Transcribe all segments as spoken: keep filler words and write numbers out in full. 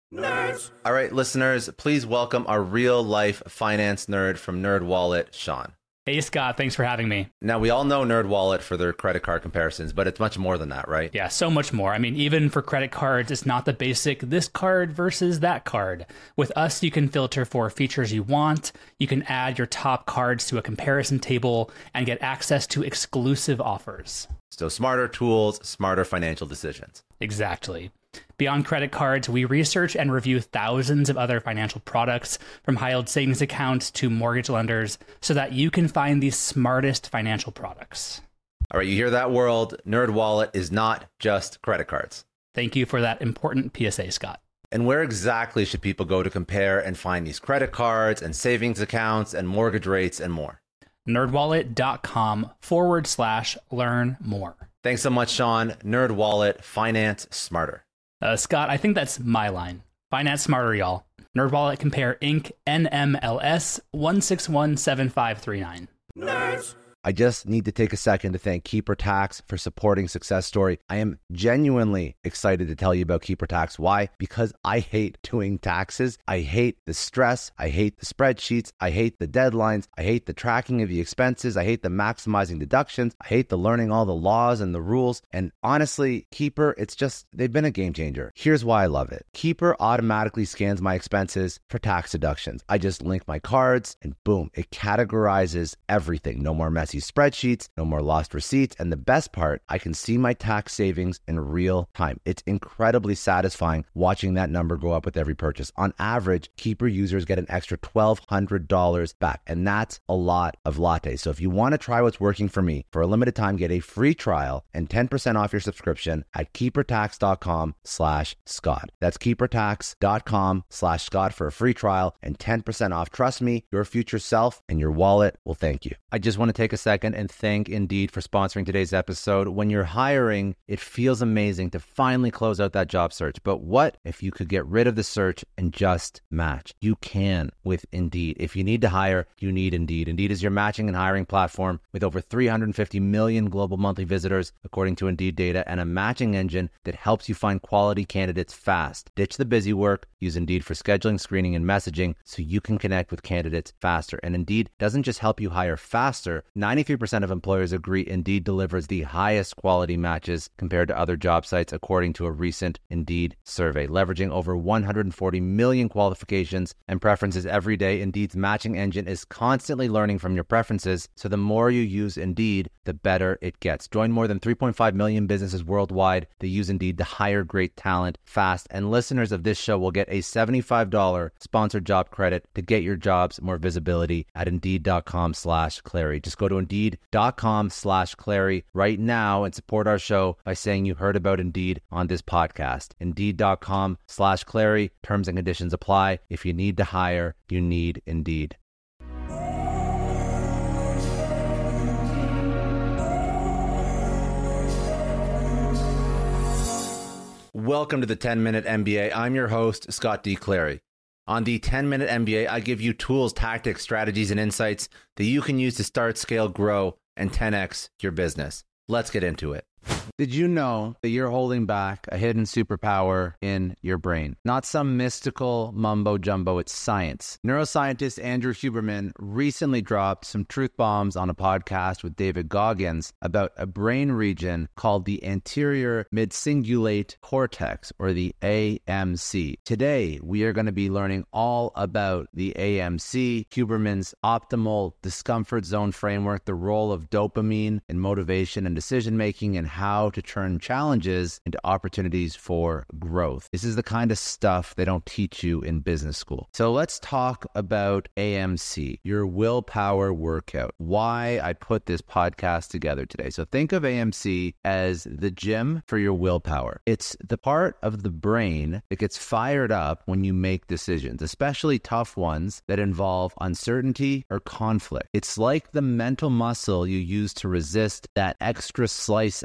Nerds. All right, listeners, please welcome our real-life finance nerd from NerdWallet, Sean. Hey, Scott. Thanks for having me. Now, we all know NerdWallet for their credit card comparisons, but it's much more than that, right? Yeah, so much more. I mean, even for credit cards, it's not the basic this card versus that card. With us, you can filter for features you want. You can add your top cards to a comparison table and get access to exclusive offers. So smarter tools, smarter financial decisions. Exactly. Beyond credit cards, we research and review thousands of other financial products, from high-yield savings accounts to mortgage lenders, so that you can find the smartest financial products. All right, you hear that, world? NerdWallet is not just credit cards. Thank you for that important P S A, Scott. And where exactly should people go to compare and find these credit cards and savings accounts and mortgage rates and more? nerdwallet.com forward slash learn more. Thanks so much, Sean. NerdWallet, finance smarter. Uh, Scott, I think that's my line. Finance smarter, y'all. NerdWallet Compare Incorporated. N M L S one six one seven five three nine. Nerds. I just need to take a second to thank Keeper Tax for supporting Success Story. I am genuinely excited to tell you about Keeper Tax. Why? Because I hate doing taxes. I hate the stress. I hate the spreadsheets. I hate the deadlines. I hate the tracking of the expenses. I hate the maximizing deductions. I hate the learning all the laws and the rules. And honestly, Keeper, it's just, they've been a game changer. Here's why I love it. Keeper automatically scans my expenses for tax deductions. I just link my cards and boom, it categorizes everything. No more mess spreadsheets, no more lost receipts, and the best part, I can see my tax savings in real time. It's incredibly satisfying watching that number go up with every purchase. On average, Keeper users get an extra twelve hundred dollars back, and that's a lot of lattes. So if you want to try what's working for me, for a limited time, get a free trial and ten percent off your subscription at keepertax.com slash Scott. That's keepertax.com slash Scott for a free trial and ten percent off. Trust me, your future self and your wallet will thank you. I just want to take a second and thank Indeed for sponsoring today's episode. When you're hiring, it feels amazing to finally close out that job search. But what if you could get rid of the search and just match? You can with Indeed. If you need to hire, you need Indeed. Indeed is your matching and hiring platform with over three hundred fifty million global monthly visitors, according to Indeed data, and a matching engine that helps you find quality candidates fast. Ditch the busy work. Use Indeed for scheduling, screening, and messaging so you can connect with candidates faster. And Indeed doesn't just help you hire faster. ninety-three percent of employers agree Indeed delivers the highest quality matches compared to other job sites, according to a recent Indeed survey. Leveraging over one hundred forty million qualifications and preferences every day, Indeed's matching engine is constantly learning from your preferences, so the more you use Indeed, the better it gets. Join more than three point five million businesses worldwide that use Indeed to hire great talent fast, and listeners of this show will get a seventy-five dollars sponsored job credit to get your jobs more visibility at Indeed.com slash Clary. Just go to Indeed.com slash Clary right now and support our show by saying you heard about Indeed on this podcast. Indeed.com slash Clary. Terms and conditions apply. If you need to hire, you need Indeed. Welcome to the ten minute M B A. I'm your host, Scott D. Clary. On the ten minute M B A, I give you tools, tactics, strategies, and insights that you can use to start, scale, grow, and ten X your business. Let's get into it. Did you know that you're holding back a hidden superpower in your brain? Not some mystical mumbo jumbo, it's science. Neuroscientist Andrew Huberman recently dropped some truth bombs on a podcast with David Goggins about a brain region called the anterior midcingulate cortex, or the A M C. Today, we are going to be learning all about the A M C, Huberman's optimal discomfort zone framework, the role of dopamine in motivation and decision-making, and how to turn challenges into opportunities for growth. This is the kind of stuff they don't teach you in business school. So let's talk about A M C, your willpower workout. Why I put this podcast together today. So think of A M C as the gym for your willpower. It's the part of the brain that gets fired up when you make decisions, especially tough ones that involve uncertainty or conflict. It's like the mental muscle you use to resist that extra slice of cake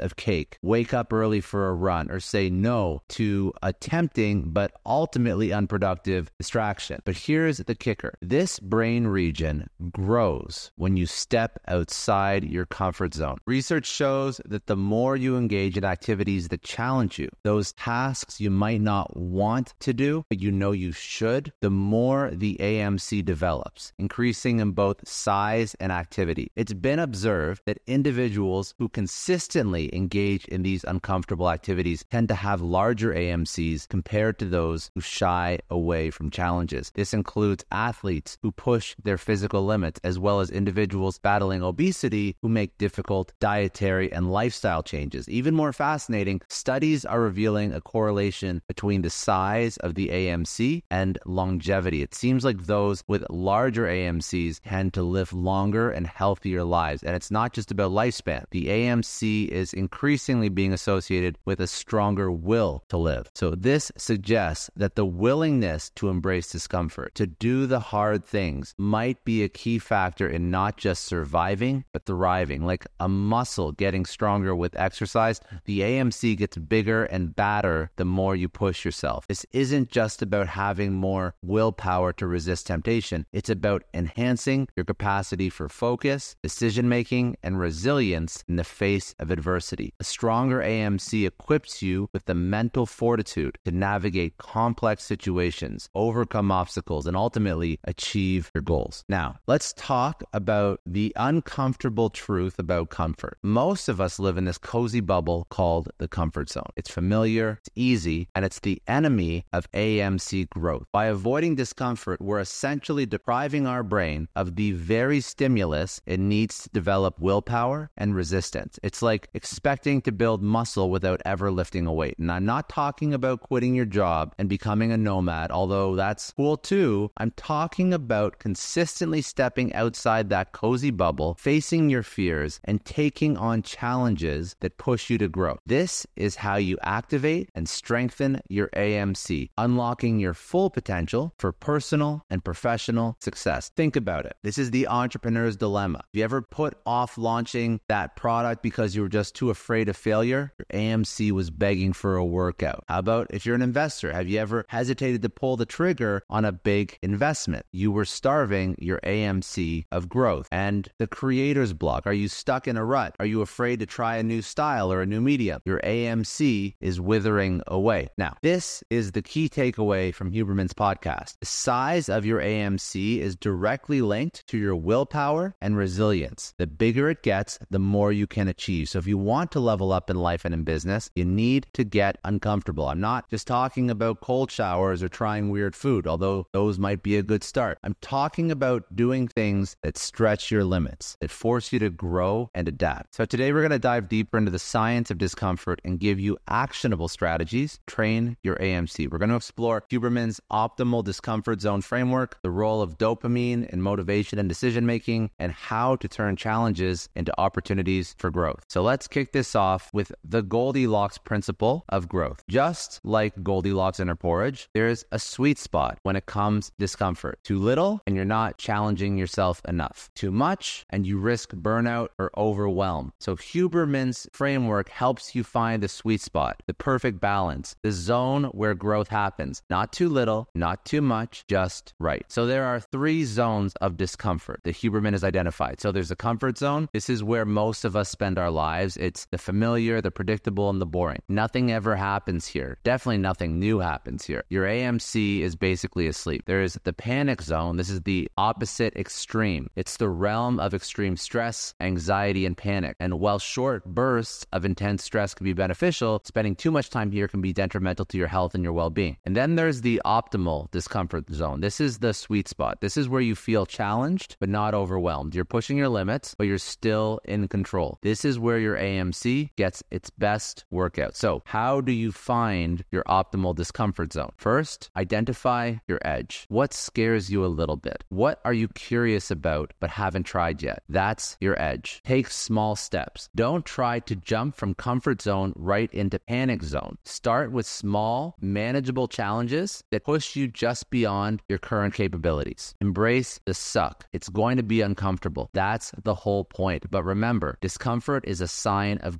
break, wake up early for a run, or say no to a tempting but ultimately unproductive distraction. But here's the kicker. This brain region grows when you step outside your comfort zone. Research shows that the more you engage in activities that challenge you, those tasks you might not want to do, but you know you should, the more the A M C develops, increasing in both size and activity. It's been observed that individuals who consistently engage in these uncomfortable activities tend to have larger A M Cs compared to those who shy away from challenges. This includes athletes who push their physical limits, as well as individuals battling obesity who make difficult dietary and lifestyle changes. Even more fascinating, studies are revealing a correlation between the size of the A M C and longevity. It seems like those with larger A M Cs tend to live longer and healthier lives. And it's not just about lifespan. The A M C is increasingly being associated with a stronger will to live. So this suggests that the willingness to embrace discomfort, to do the hard things, might be a key factor in not just surviving, but thriving. Like a muscle getting stronger with exercise, the A M C gets bigger and badder the more you push yourself. This isn't just about having more willpower to resist temptation. It's about enhancing your capacity for focus, decision-making, and resilience in the face of adversity. A stronger A M C equips you with the mental fortitude to navigate complex situations, overcome obstacles, and ultimately achieve your goals. Now, let's talk about the uncomfortable truth about comfort. Most of us live in this cozy bubble called the comfort zone. It's familiar, it's easy, and it's the enemy of A M C growth. By avoiding discomfort, we're essentially depriving our brain of the very stimulus it needs to develop willpower and resistance. It's like expecting to build muscle without ever lifting a weight. And I'm not talking about quitting your job and becoming a nomad, although that's cool too. I'm talking about consistently stepping outside that cozy bubble, facing your fears, and taking on challenges that push you to grow. This is how you activate and strengthen your A M C, unlocking your full potential for personal and professional success. Think about it. This is the entrepreneur's dilemma. Have you ever put off launching that product because you were just too afraid of failure? Your A M C was begging for a workout. How about if you're an investor? Have you ever hesitated to pull the trigger on a big investment? You were starving your A M C of growth. And the creator's block. Are you stuck in a rut? Are you afraid to try a new style or a new medium? Your A M C is withering away. Now, this is the key takeaway from Huberman's podcast. The size of your A M C is directly linked to your willpower and resilience. The bigger it gets, the more you can achieve. So if you want to level up in life and in business, you need to get uncomfortable. I'm not just talking about cold showers or trying weird food, although those might be a good start. I'm talking about doing things that stretch your limits, that force you to grow and adapt. So today we're going to dive deeper into the science of discomfort and give you actionable strategies to train your A M C. We're going to explore Huberman's optimal discomfort zone framework, the role of dopamine in motivation and decision making, and how to turn challenges into opportunities for growth. So let's kick this off with the Goldilocks principle of growth. Just like Goldilocks in her porridge, there's a sweet spot when it comes to discomfort. Too little and you're not challenging yourself enough. Too much and you risk burnout or overwhelm. So Huberman's framework helps you find the sweet spot, the perfect balance, the zone where growth happens. Not too little, not too much, just right. So there are three zones of discomfort that Huberman has identified. So there's a comfort zone. This is where most of us spend our lives. It's the familiar, the predictable, and the boring. Nothing ever happens here. Definitely nothing new happens here. Your A M C is basically asleep. There is the panic zone. This is the opposite extreme. It's the realm of extreme stress, anxiety, and panic. And while short bursts of intense stress can be beneficial, spending too much time here can be detrimental to your health and your well-being. And then there's the optimal discomfort zone. This is the sweet spot. This is where you feel challenged, but not overwhelmed. You're pushing your limits, but you're still in control. This is where your A M C gets its best workout. So how do you find your optimal discomfort zone? First, identify your edge. What scares you a little bit? What are you curious about but haven't tried yet? That's your edge. Take small steps. Don't try to jump from comfort zone right into panic zone. Start with small, manageable challenges that push you just beyond your current capabilities. Embrace the suck. It's going to be uncomfortable. That's the whole point. But remember, discomfort is a sign of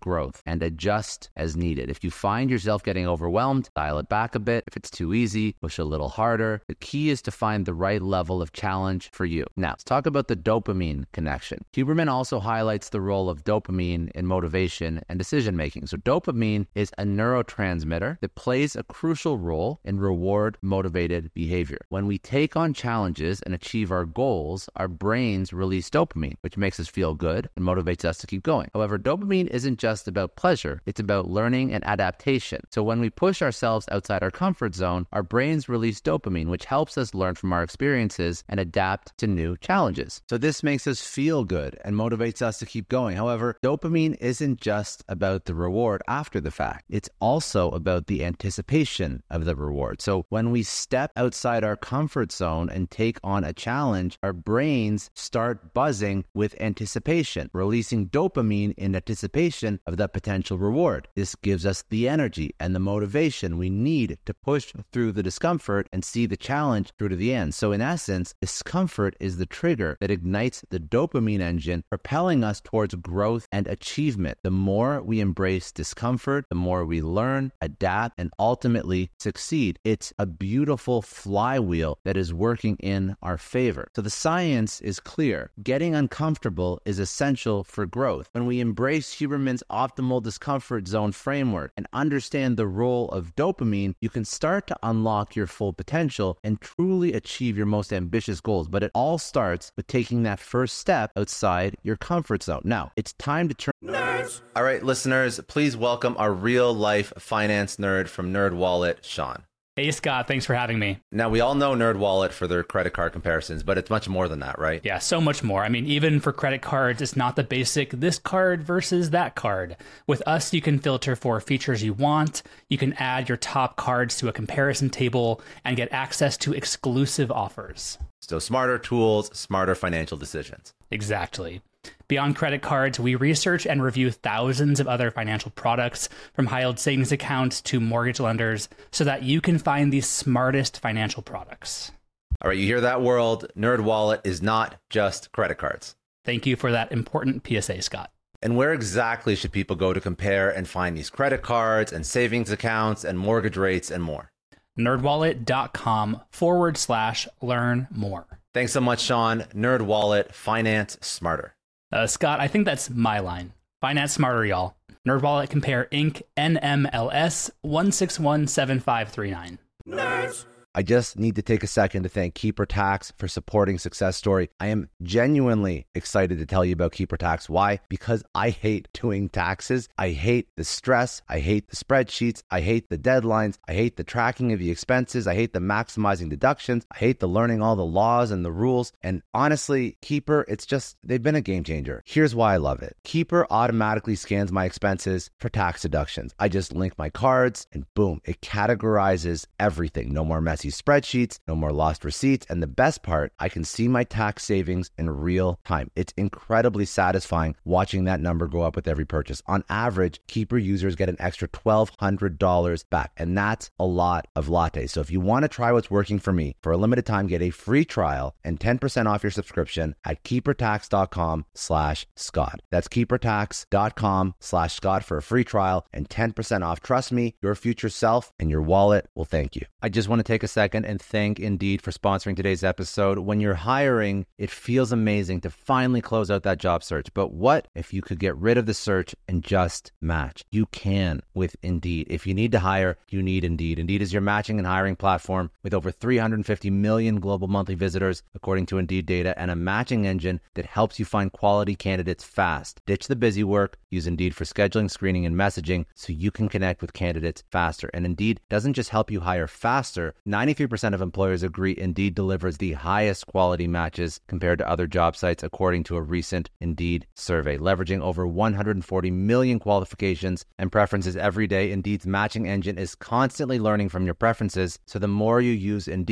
growth and adjust as needed. If you find yourself getting overwhelmed, dial it back a bit. If it's too easy, push a little harder. The key is to find the right level of challenge for you. Now, let's talk about the dopamine connection. Huberman also highlights the role of dopamine in motivation and decision making. So dopamine is a neurotransmitter that plays a crucial role in reward motivated behavior. When we take on challenges and achieve our goals, our brains release dopamine, which makes us feel good and motivates us to keep going. However, dopamine isn't just about pleasure, it's about learning and adaptation. So when we push ourselves outside our comfort zone, our brains release dopamine, which helps us learn from our experiences and adapt to new challenges. So this makes us feel good and motivates us to keep going. However, dopamine isn't just about the reward after the fact. It's also about the anticipation of the reward. So when we step outside our comfort zone and take on a challenge, our brains start buzzing with anticipation, releasing dopamine in anticipation of the potential reward. This gives us the energy and the motivation we need to push through the discomfort and see the challenge through to the end. So in essence, discomfort is the trigger that ignites the dopamine engine, propelling us towards growth and achievement. The more we embrace discomfort, the more we learn, adapt, and ultimately succeed. It's a beautiful flywheel that is working in our favor. So the science is clear. Getting uncomfortable is essential for growth. When we embrace Huberman's optimal discomfort zone framework and understand the role of dopamine, you can start to unlock your full potential and truly achieve your most ambitious goals. But it all starts with taking that first step outside your comfort zone. Now, it's time to turn... Nerds! All right, listeners, please welcome our real-life finance nerd from NerdWallet, Sean. Hey, Scott, thanks for having me. Now, we all know NerdWallet for their credit card comparisons, but it's much more than that, right? Yeah, so much more. I mean, even for credit cards, it's not the basic this card versus that card. With us, you can filter for features you want. You can add your top cards to a comparison table and get access to exclusive offers. So smarter tools, smarter financial decisions. Exactly. Beyond credit cards, we research and review thousands of other financial products, from high-yield savings accounts to mortgage lenders, so that you can find the smartest financial products. All right, you hear that, world? NerdWallet is not just credit cards. Thank you for that important P S A, Scott. And where exactly should people go to compare and find these credit cards and savings accounts and mortgage rates and more? nerdwallet.com forward slash learn more. Thanks so much, Sean. NerdWallet, finance smarter. Uh, Scott, I think that's my line. Finance smarter, y'all. NerdWallet Compare Incorporated. N M L S one six one seven five three nine. Nerds. I just need to take a second to thank Keeper Tax for supporting Success Story. I am genuinely excited to tell you about Keeper Tax. Why? Because I hate doing taxes. I hate the stress. I hate the spreadsheets. I hate the deadlines. I hate the tracking of the expenses. I hate the maximizing deductions. I hate the learning all the laws and the rules. And honestly, Keeper, it's just, they've been a game changer. Here's why I love it. Keeper automatically scans my expenses for tax deductions. I just link my cards and boom, it categorizes everything. No more messy spreadsheets, no more lost receipts, and the best part, I can see my tax savings in real time. It's incredibly satisfying watching that number go up with every purchase. On average, Keeper users get an extra twelve hundred dollars back, and that's a lot of lattes. So if you want to try what's working for me, for a limited time, get a free trial and ten percent off your subscription at keepertax.com slash Scott. That's keepertax.com slash Scott for a free trial and ten percent off. Trust me, your future self and your wallet will thank you. I just want to take a second and thank Indeed for sponsoring today's episode. When you're hiring, it feels amazing to finally close out that job search. But what if you could get rid of the search and just match? You can with Indeed. If you need to hire, you need Indeed. Indeed is your matching and hiring platform with over three hundred fifty million global monthly visitors, according to Indeed data, and a matching engine that helps you find quality candidates fast. Ditch the busy work. Use Indeed for scheduling, screening, and messaging so you can connect with candidates faster. And Indeed doesn't just help you hire faster. ninety-three percent of employers agree Indeed delivers the highest quality matches compared to other job sites, according to a recent Indeed survey. Leveraging over one hundred forty million qualifications and preferences every day, Indeed's matching engine is constantly learning from your preferences, so the more you use Indeed,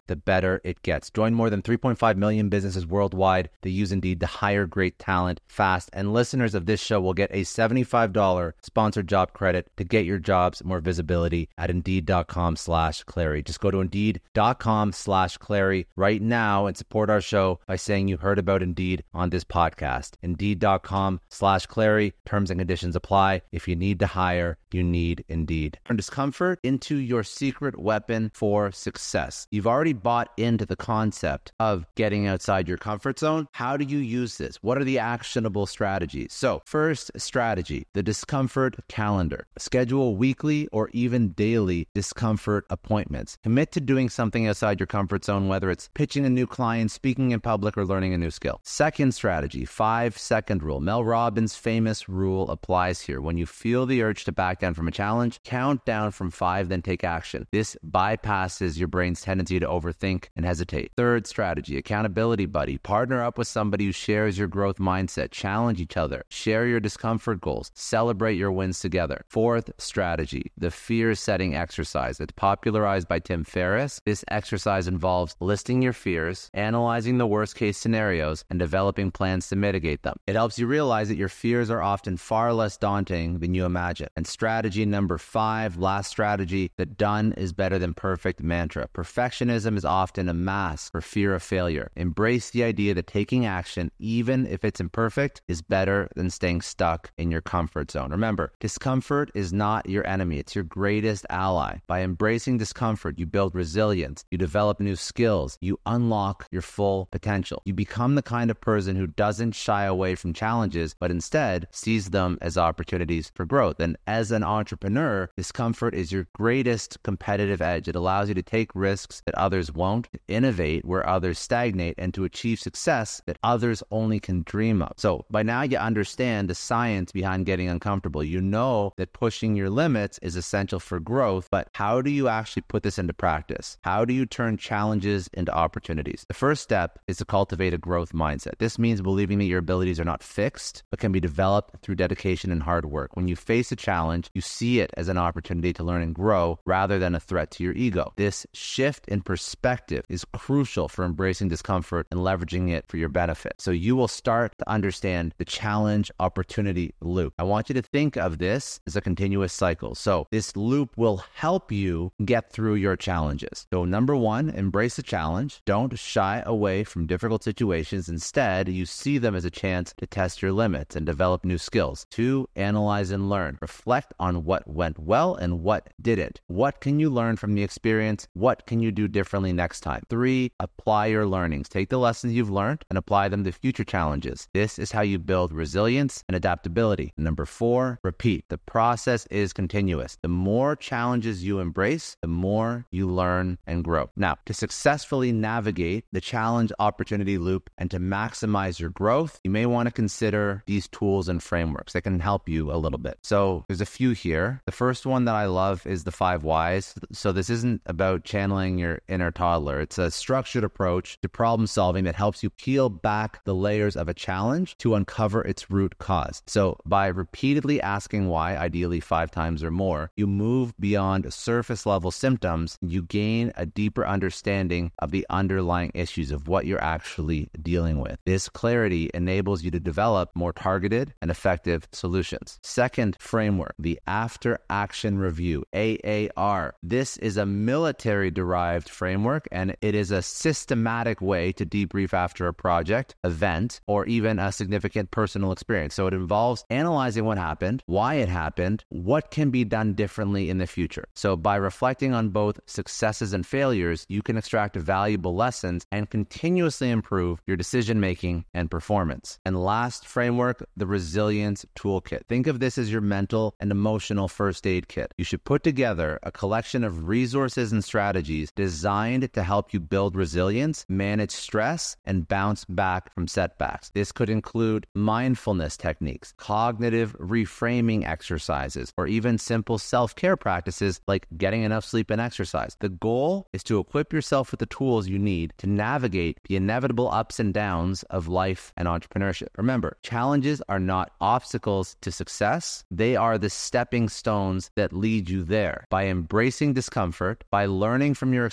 the better it gets. Join more than three point five million businesses worldwide that use Indeed to hire great talent fast. And listeners of this show will get a seventy-five dollars sponsored job credit to get your jobs more visibility at Indeed.com slash Clary. Just go to Indeed.com slash Clary right now and support our show by saying you heard about Indeed on this podcast. Indeed.com slash Clary. Terms and conditions apply. If you need to hire, you need Indeed. Turn discomfort into your secret weapon for success. You've already bought into the concept of getting outside your comfort zone. How do you use this? What are the actionable strategies? So, first strategy, the discomfort calendar. Schedule weekly or even daily discomfort appointments. Commit to doing something outside your comfort zone, whether it's pitching a new client, speaking in public, or learning a new skill. Second strategy, five-second rule. Mel Robbins' famous rule applies here. When you feel the urge to back down from a challenge, count down from five, then take action. This bypasses your brain's tendency to overthink and hesitate. Third strategy, accountability buddy. Partner up with somebody who shares your growth mindset. Challenge each other. Share your discomfort goals. Celebrate your wins together. Fourth strategy, the fear-setting exercise. It's popularized by Tim Ferriss. This exercise involves listing your fears, analyzing the worst-case scenarios, and developing plans to mitigate them. It helps you realize that your fears are often far less daunting than you imagine. And strategy number five, last strategy, the done is better than perfect mantra. Perfectionism is often a mask for fear of failure. Embrace the idea that taking action, even if it's imperfect, is better than staying stuck in your comfort zone. Remember, discomfort is not your enemy. It's your greatest ally. By embracing discomfort, you build resilience, you develop new skills, you unlock your full potential. You become the kind of person who doesn't shy away from challenges, but instead sees them as opportunities for growth. And as an entrepreneur, discomfort is your greatest competitive edge. It allows you to take risks that others won't, to innovate where others stagnate, and to achieve success that others only can dream of. So by now you understand the science behind getting uncomfortable. You know that pushing your limits is essential for growth, but how do you actually put this into practice? How do you turn challenges into opportunities? The first step is to cultivate a growth mindset. This means believing that your abilities are not fixed, but can be developed through dedication and hard work. When you face a challenge, you see it as an opportunity to learn and grow rather than a threat to your ego. This shift in perspective is crucial for embracing discomfort and leveraging it for your benefit. So you will start to understand the challenge opportunity loop. I want you to think of this as a continuous cycle. So this loop will help you get through your challenges. So number one, embrace the challenge. Don't shy away from difficult situations. Instead, you see them as a chance to test your limits and develop new skills. Two, analyze and learn. Reflect on what went well and what didn't. What can you learn from the experience? What can you do differently next time? Three, apply your learnings. Take the lessons you've learned and apply them to future challenges. This is how you build resilience and adaptability. Number four, repeat. The process is continuous. The more challenges you embrace, the more you learn and grow. Now, to successfully navigate the challenge opportunity loop and to maximize your growth, you may want to consider these tools and frameworks that can help you a little bit. So there's a few here. The first one that I love is the five whys. So this isn't about channeling your inner toddler. It's a structured approach to problem solving that helps you peel back the layers of a challenge to uncover its root cause. So by repeatedly asking why, ideally five times or more, you move beyond surface level symptoms. You gain a deeper understanding of the underlying issues of what you're actually dealing with. This clarity enables you to develop more targeted and effective solutions. Second framework, the After Action Review, A A R. This is a military-derived framework, and it is a systematic way to debrief after a project, event, or even a significant personal experience. So it involves analyzing what happened, why it happened, what can be done differently in the future. So by reflecting on both successes and failures, you can extract valuable lessons and continuously improve your decision-making and performance. And last framework, the Resilience Toolkit. Think of this as your mental and emotional first aid kit. You should put together a collection of resources and strategies designed to help you build resilience, manage stress, and bounce back from setbacks. This could include mindfulness techniques, cognitive reframing exercises, or even simple self-care practices like getting enough sleep and exercise. The goal is to equip yourself with the tools you need to navigate the inevitable ups and downs of life and entrepreneurship. Remember, challenges are not obstacles to success. They are the stepping stones that lead you there. By embracing discomfort, by learning from your experiences,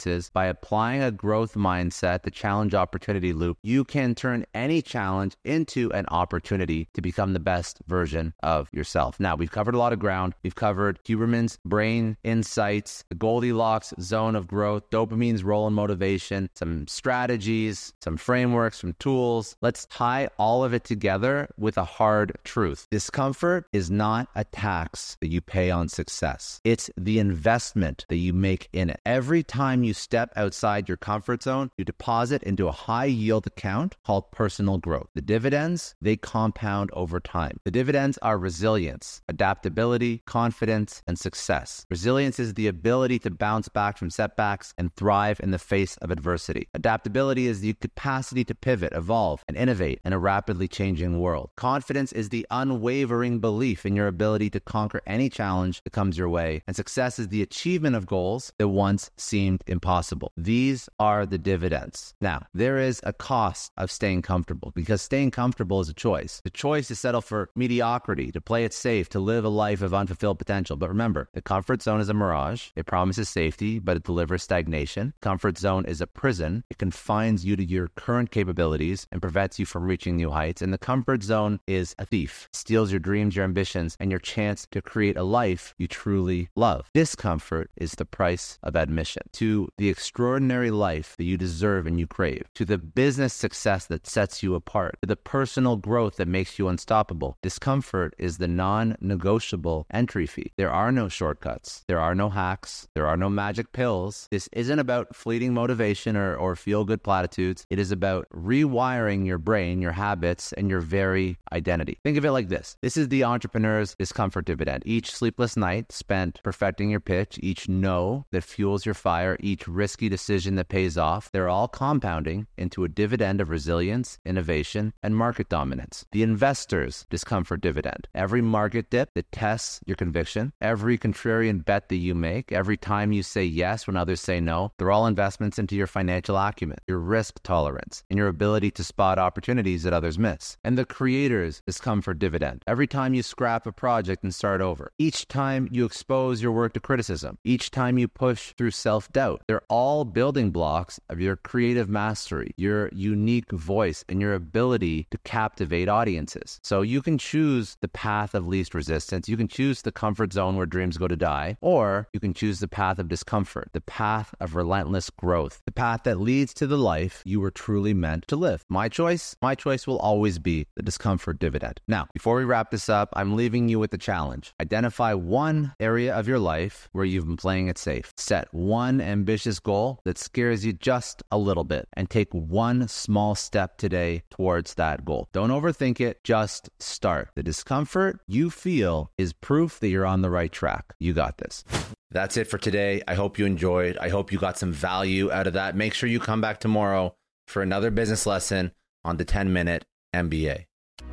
experiences, by applying a growth mindset, the challenge opportunity loop, you can turn any challenge into an opportunity to become the best version of yourself. Now, we've covered a lot of ground. We've covered Huberman's brain insights, the Goldilocks zone of growth, dopamine's role in motivation, some strategies, some frameworks, some tools. Let's tie all of it together with a hard truth. Discomfort is not a tax that you pay on success. It's the investment that you make in it. Every time you step outside your comfort zone, you deposit into a high yield account called personal growth. The dividends, they compound over time. The dividends are resilience, adaptability, confidence, and success. Resilience is the ability to bounce back from setbacks and thrive in the face of adversity. Adaptability is the capacity to pivot, evolve, and innovate in a rapidly changing world. Confidence is the unwavering belief in your ability to conquer any challenge that comes your way. And success is the achievement of goals that once seemed impossible. These are the dividends. Now, there is a cost of staying comfortable, because staying comfortable is a choice. The choice to settle for mediocrity, to play it safe, to live a life of unfulfilled potential. But remember, the comfort zone is a mirage. It promises safety, but it delivers stagnation. Comfort zone is a prison. It confines you to your current capabilities and prevents you from reaching new heights. And the comfort zone is a thief. It steals your dreams, your ambitions, and your chance to create a life you truly love. Discomfort is the price of admission to the extraordinary life that you deserve and you crave, to the business success that sets you apart, to the personal growth that makes you unstoppable. Discomfort is the non-negotiable entry fee. There are no shortcuts. There are no hacks. There are no magic pills. This isn't about fleeting motivation or, or feel-good platitudes. It is about rewiring your brain, your habits, and your very identity. Think of it like this. This is the entrepreneur's discomfort dividend. Each sleepless night spent perfecting your pitch, each no that fuels your fire, each risky decision that pays off, they're all compounding into a dividend of resilience, innovation, and market dominance. The investor's discomfort dividend. Every market dip that tests your conviction, every contrarian bet that you make, every time you say yes when others say no, they're all investments into your financial acumen, your risk tolerance, and your ability to spot opportunities that others miss. And the creator's discomfort dividend. Every time you scrap a project and start over, each time you expose your work to criticism, each time you push through self-doubt, they're all building blocks of your creative mastery, your unique voice, and your ability to captivate audiences. So you can choose the path of least resistance. You can choose the comfort zone where dreams go to die, or you can choose the path of discomfort, the path of relentless growth, the path that leads to the life you were truly meant to live. My choice, my choice will always be the discomfort dividend. Now, before we wrap this up, I'm leaving you with a challenge. Identify one area of your life where you've been playing it safe. Set one ambitious goal that scares you just a little bit, and take one small step today towards that goal. Don't overthink it, just start. The discomfort you feel is proof that you're on the right track. You got this. That's it for today. I hope you enjoyed. I hope you got some value out of that. Make sure you come back tomorrow for another business lesson on the ten minute M B A.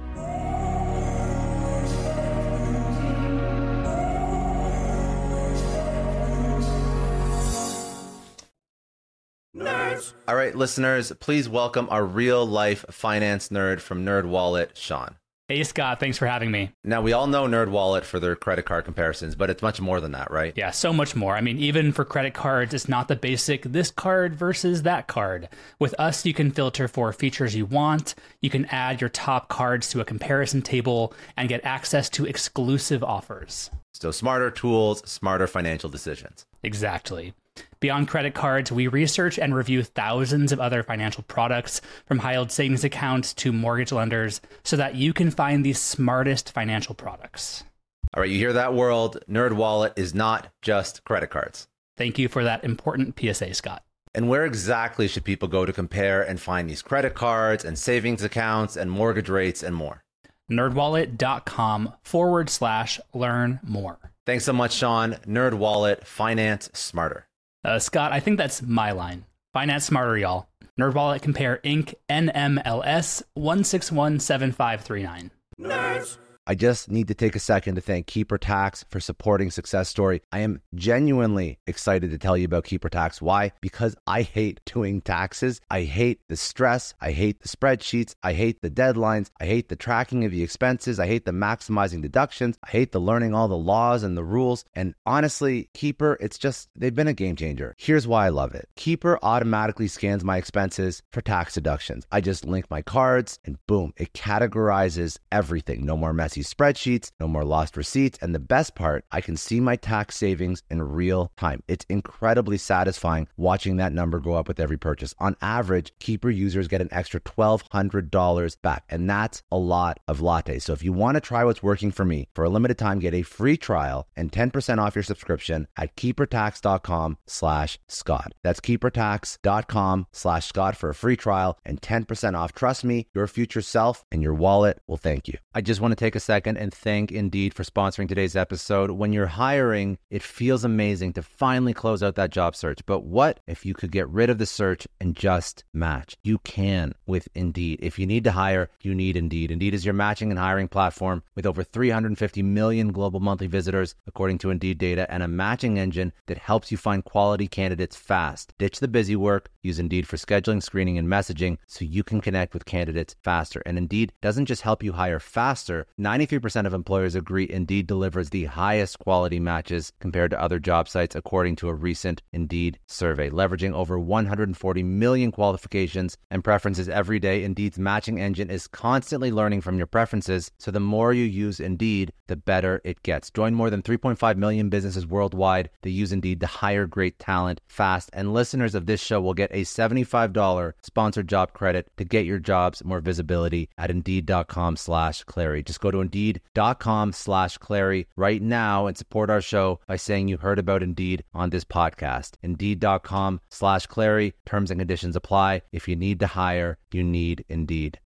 Nerds. All right, listeners, please welcome our real life finance nerd from NerdWallet, Sean. Hey, Scott. Thanks for having me. Now, we all know NerdWallet for their credit card comparisons, but it's much more than that, right? Yeah, so much more. I mean, even for credit cards, it's not the basic this card versus that card. With us, you can filter for features you want. You can add your top cards to a comparison table and get access to exclusive offers. So smarter tools, smarter financial decisions. Exactly. Beyond credit cards, we research and review thousands of other financial products, from high-yield savings accounts to mortgage lenders, so that you can find the smartest financial products. All right, you hear that, world? NerdWallet is not just credit cards. Thank you for that important P S A, Scott. And where exactly should people go to compare and find these credit cards and savings accounts and mortgage rates and more? nerdwallet.com forward slash learn more. Thanks so much, Sean. NerdWallet, finance smarter. Uh, Scott, I think that's my line. Finance smarter, y'all. NerdWallet Compare Incorporated. N M L S one six one seven five three nine. Nerds. I just need to take a second to thank Keeper Tax for supporting Success Story. I am genuinely excited to tell you about Keeper Tax. Why? Because I hate doing taxes. I hate the stress. I hate the spreadsheets. I hate the deadlines. I hate the tracking of the expenses. I hate the maximizing deductions. I hate the learning all the laws and the rules. And honestly, Keeper, it's just, they've been a game changer. Here's why I love it. Keeper automatically scans my expenses for tax deductions. I just link my cards and boom, it categorizes everything. No more messy spreadsheets, no more lost receipts. And the best part, I can see my tax savings in real time. It's incredibly satisfying watching that number go up with every purchase. On average, Keeper users get an extra twelve hundred dollars back, and that's a lot of lattes. So if you want to try what's working for me, for a limited time, get a free trial and ten percent off your subscription at keepertax.com slash Scott. That's keepertax.com slash Scott for a free trial and ten percent off. Trust me, your future self and your wallet will thank you. I just want to take a second and thank Indeed for sponsoring today's episode. When you're hiring, it feels amazing to finally close out that job search. But what if you could get rid of the search and just match? You can with Indeed. If you need to hire, you need Indeed. Indeed is your matching and hiring platform with over three hundred fifty million global monthly visitors, according to Indeed data, and a matching engine that helps you find quality candidates fast. Ditch the busy work. Use Indeed for scheduling, screening, and messaging so you can connect with candidates faster. And Indeed doesn't just help you hire faster. ninety-three percent of employers agree Indeed delivers the highest quality matches compared to other job sites, according to a recent Indeed survey. Leveraging over one hundred forty million qualifications and preferences every day, Indeed's matching engine is constantly learning from your preferences, so the more you use Indeed, the better it gets. Join more than three point five million businesses worldwide that use Indeed to hire great talent fast, and listeners of this show will get a seventy-five dollars sponsored job credit to get your jobs more visibility at Indeed.com slash Clary. Just go to Indeed.com slash Clary right now and support our show by saying you heard about Indeed on this podcast. Indeed.com slash Clary. Terms and conditions apply. If you need to hire, you need Indeed.